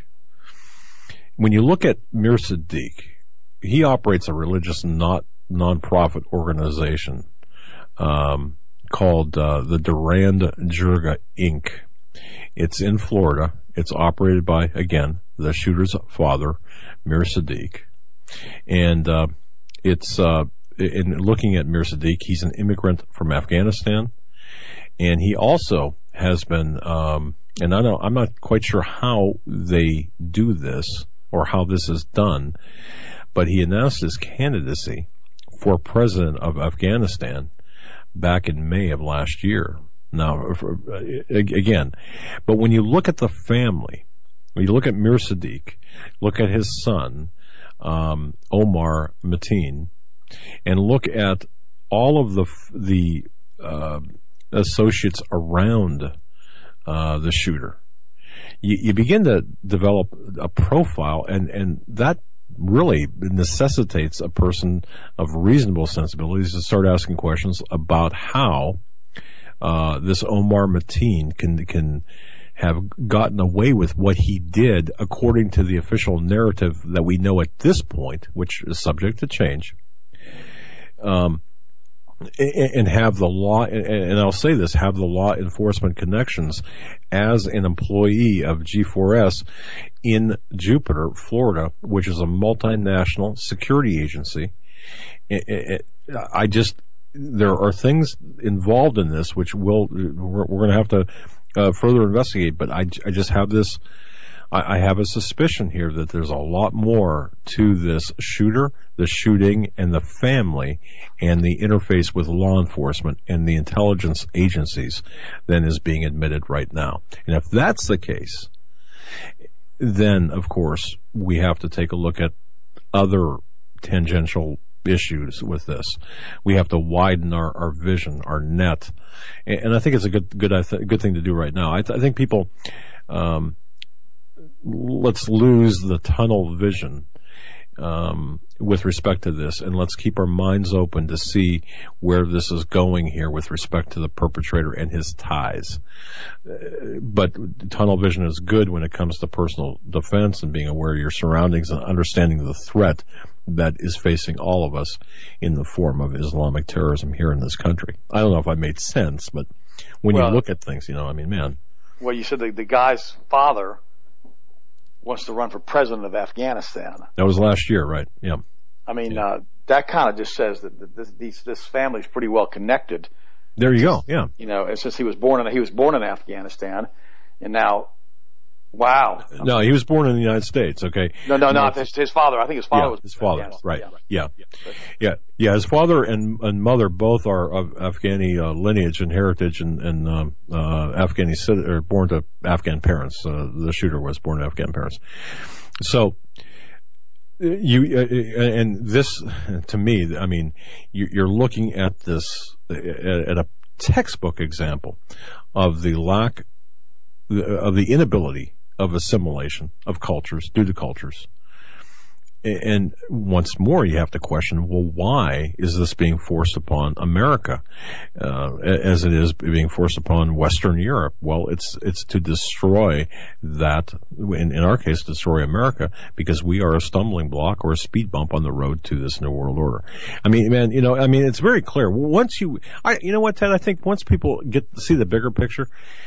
When you look at Mir Sadiq, he operates a religious not non-profit organization. Um, called uh, the Durand Jirga Incorporated. It's in Florida. It's operated by, again, the shooter's father, Mir Sadiq. And uh, it's, uh, in looking at Mir Sadiq, he's an immigrant from Afghanistan. And he also has been, um, and I don't, I'm not quite sure how they do this or how this is done, but he announced his candidacy for president of Afghanistan back in May of last year. Now, for, again, but when you look at the family, when you look at Mir Sadiq, look at his son, um, Omar Mateen, and look at all of the the uh, associates around uh, the shooter, you, you begin to develop a profile, and, and that really necessitates a person of reasonable sensibilities to start asking questions about how uh, this Omar Mateen can can have gotten away with what he did according to the official narrative that we know at this point, which is subject to change. Um, and have the law, and I'll say this, have the law enforcement connections as an employee of G four S in Jupiter, Florida, which is a multinational security agency. I just, there are things involved in this which will, we're, we're going to have to uh, further investigate, but I, I just have this, I, I have a suspicion here that there's a lot more to this shooter, the shooting, and the family, and the interface with law enforcement and the intelligence agencies than is being admitted right now. And if that's the case, then, of course, we have to take a look at other tangential issues with this. We have to widen our, our vision, our net. And, and I think it's a good good I th- good thing to do right now. I, th- I think people, um, let's lose the tunnel vision um, with respect to this, and let's keep our minds open to see where this is going here with respect to the perpetrator and his ties. Uh, but tunnel vision is good when it comes to personal defense and being aware of your surroundings and understanding the threat that is facing all of us in the form of Islamic terrorism here in this country. I don't know if I made sense, but when well, you look at things, you know, I mean, man. Well, you said the, the guy's father wants to run for president of Afghanistan. That was last year, right? Yeah. I mean, yeah. uh, that kind of just says that this, these, this family's pretty well connected. There you go. Yeah. You know, and since he was born in, he was born in Afghanistan, and now, wow. No, he was born in the United States. Okay. No, no, no. His, his father. I think his father yeah, was his father. Afghanistan. Right. Yeah. Yeah. Yeah. yeah. Yeah. His father and, and mother both are of Afghani uh, lineage and heritage, and, and um, uh, Afghani or born to Afghan parents. Uh, the shooter was born to Afghan parents. So. You uh, and this to me, I mean, you're looking at this at a textbook example of the lack of the inability of assimilation of cultures due to cultures. And once more, you have to question, well, why is this being forced upon America, uh, as it is being forced upon Western Europe? Well, it's, it's to destroy that, in, in our case, destroy America, because we are a stumbling block or a speed bump on the road to this New World Order. I mean, man, you know, I mean, it's very clear. Once you, I, you know what, Ted, I think once people get to see the bigger picture,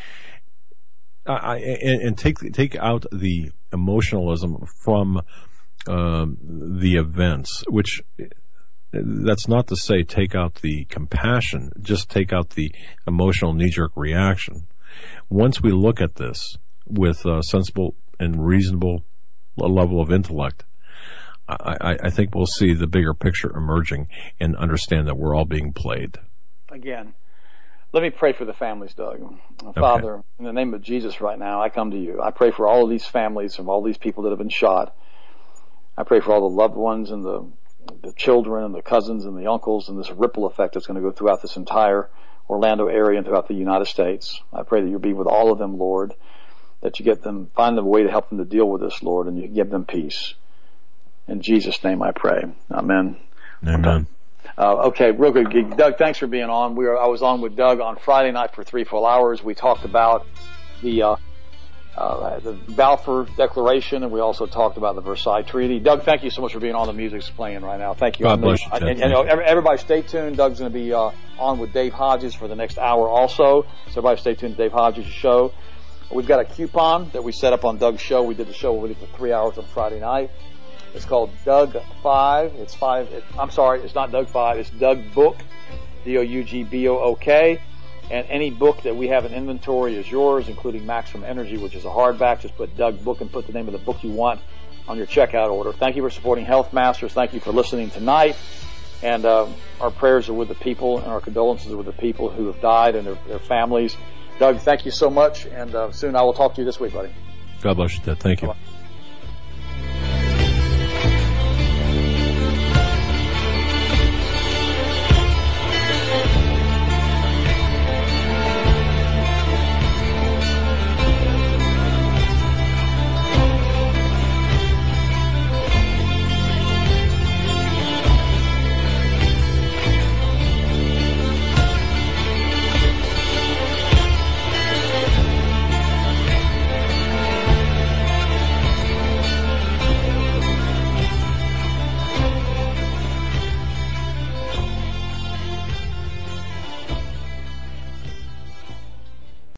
I, and, and take, take out the emotionalism from, Um, the events, which that's not to say take out the compassion, just take out the emotional knee-jerk reaction. Once we look at this with a sensible and reasonable level of intellect, I, I think we'll see the bigger picture emerging and understand that we're all being played. Again, let me pray for the families, Doug. Okay. Father, in the name of Jesus right now, I come to you. I pray for all of these families of all these people that have been shot. I pray for all the loved ones and the the children and the cousins and the uncles and this ripple effect that's going to go throughout this entire Orlando area and throughout the United States. I pray that you'll be with all of them, Lord, that you get them, find a way to help them to deal with this, Lord, and you give them peace. In Jesus' name I pray. Amen. Amen. Uh, okay, real quick, Doug, thanks for being on. We were, I was on with Doug on Friday night for three full hours. We talked about the, uh, Uh, the Balfour Declaration, and we also talked about the Versailles Treaty. Doug, thank you so much for being on. The music's playing right now. Thank you. God bless you, Ted. And, and, and everybody stay tuned. Doug's going to be uh, on with Dave Hodges for the next hour also. So everybody stay tuned to Dave Hodges' show. We've got a coupon that we set up on Doug's show. We did the show with it for three hours on Friday night. It's called Doug five. It's five. It, I'm sorry, it's not Doug five. It's Doug Book, D O U G B O O K. And any book that we have in inventory is yours, including Maximum Energy, which is a hardback. Just put Doug Book and put the name of the book you want on your checkout order. Thank you for supporting Health Masters. Thank you for listening tonight. And uh, our prayers are with the people, and our condolences are with the people who have died and their, their families. Doug, thank you so much. And uh, soon I will talk to you this week, buddy. God bless you, Ted. Thank you. Bye-bye.